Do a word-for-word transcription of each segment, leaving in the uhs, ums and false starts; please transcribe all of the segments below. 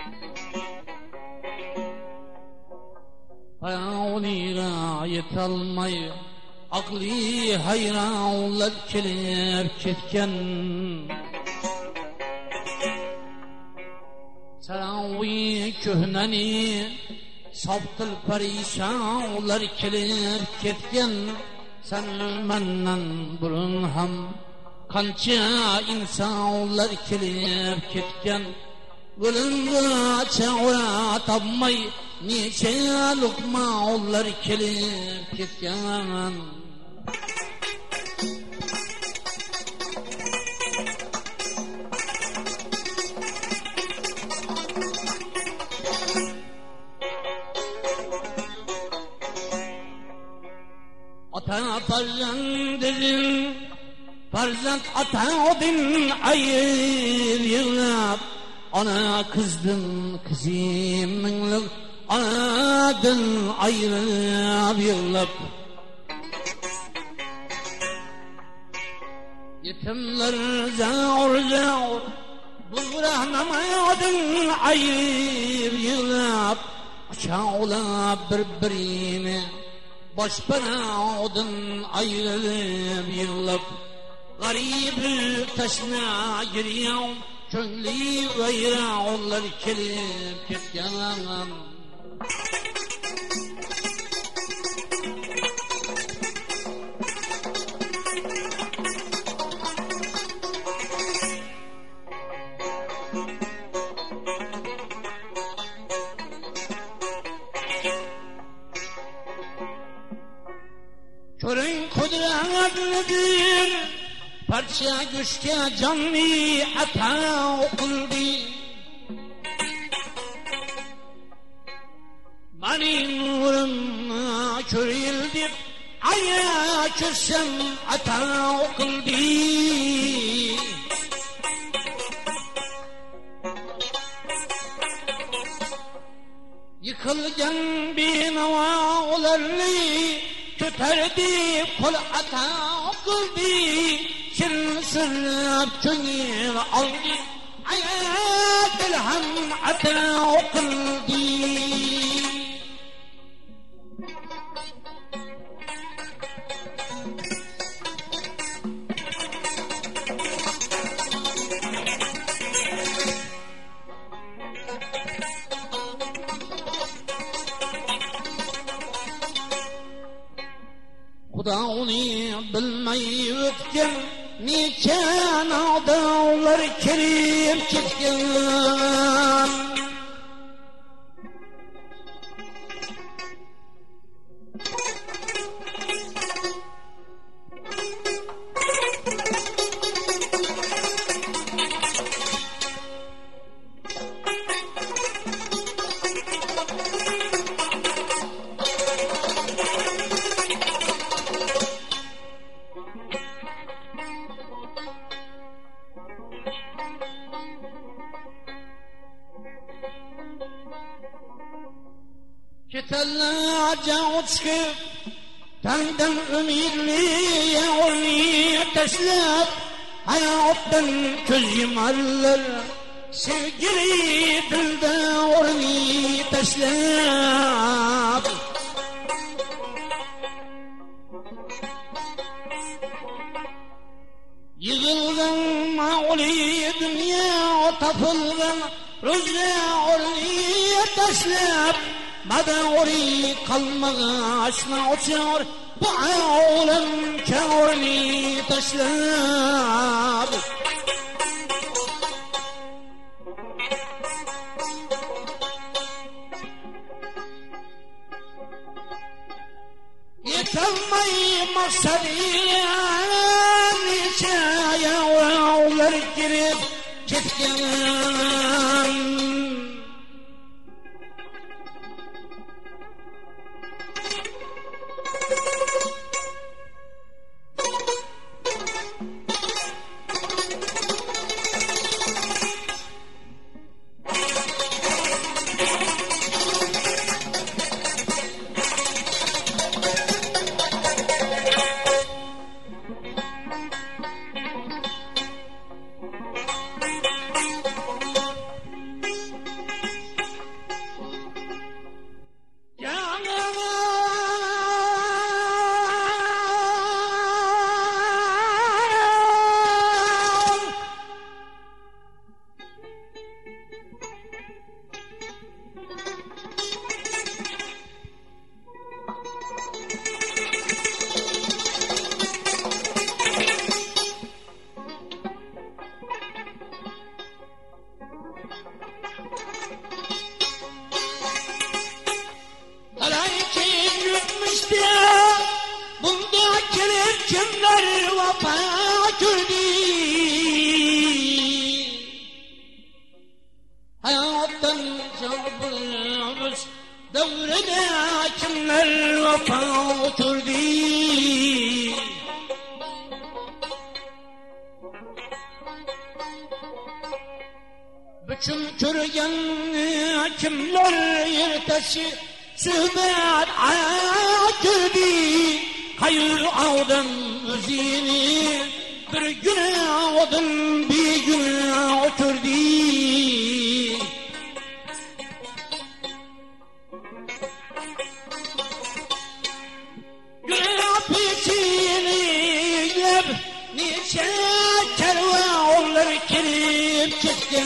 Paravliga yetalmay akli hayranlar kelip ketken Sarawi köhneni saptıl perişanlar kelip ketken Sen menden burun ham kança insanlar kelip ketken Gülümde çağıra tapmay nice lokma onlar kelip ketken Ata farzandın farzand ata odin ayır yığlap Ana kızdın kızım minlik anadan ayrılıp yığılıp Yetimler zağur zağur buzrahnamadan ayır yığılıp Kucağılap birbirini başpanadan ayrılıp yığılıp Garip taşına giriyor Köngli vayraonlar kelip ketken Körün kudretlidir Parça güçke canlı ata okuldu Benim nurum körüldü Aya köşem ata okuldu Yıkılgan binalarını Köterdi kol ata okuldu Şirin sırrıp çöngür aldı Ayet ilham ata okuldu Kuda onu bilmeyi ötken Niçen adamlar kerip ketken Ketellaca uçkıp Tenden ümidli yavruyu teslep Hayattan köz yumarlar Sevgili dilde orni teslep Yığılgan mağuli dünya tapılgan Rüzgar orni teslep Madağuri kalmağa aşna uçar Bu alem kârni taşlab Yetemmeyi maksadiye Nice yavrular girip ketken vafa gördü. Hayattan cevabımız devrede kimler vafa oturdu. Bütün körgen kimler yertesi sübet akırdı. Hayır ağdan özini bir güne odun bir güne oturdu. Güne pisini yep niçe kervanlar kirip çıktı.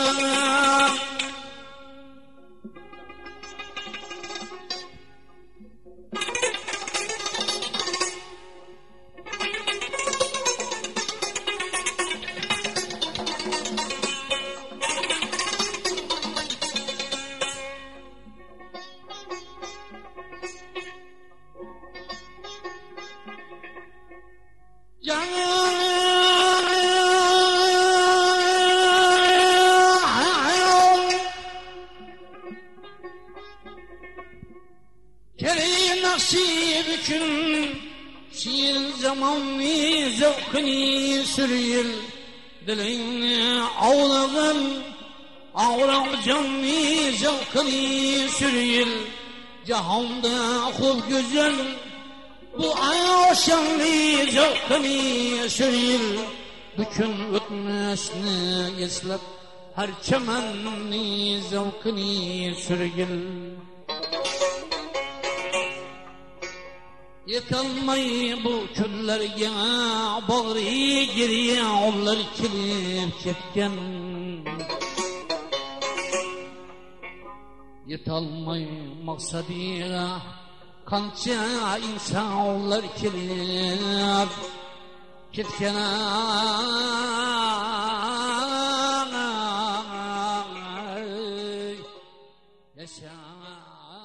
Kere nasip için şiir zamanı zevkini sürüyor. Dilini ağlayan ağlar canını zevkini sürüyor. Cahanda खूब güzel bu aşanlı zevkini sürüyor. Bütün ötmüşünü eslep her çemenni zevkini sürüyor. Yıkılmayı bu küllerge bağrı geriye onlar kilip çekken. Yıtalmayı maksadıyla kança insanlar kilip çekken. Yaşa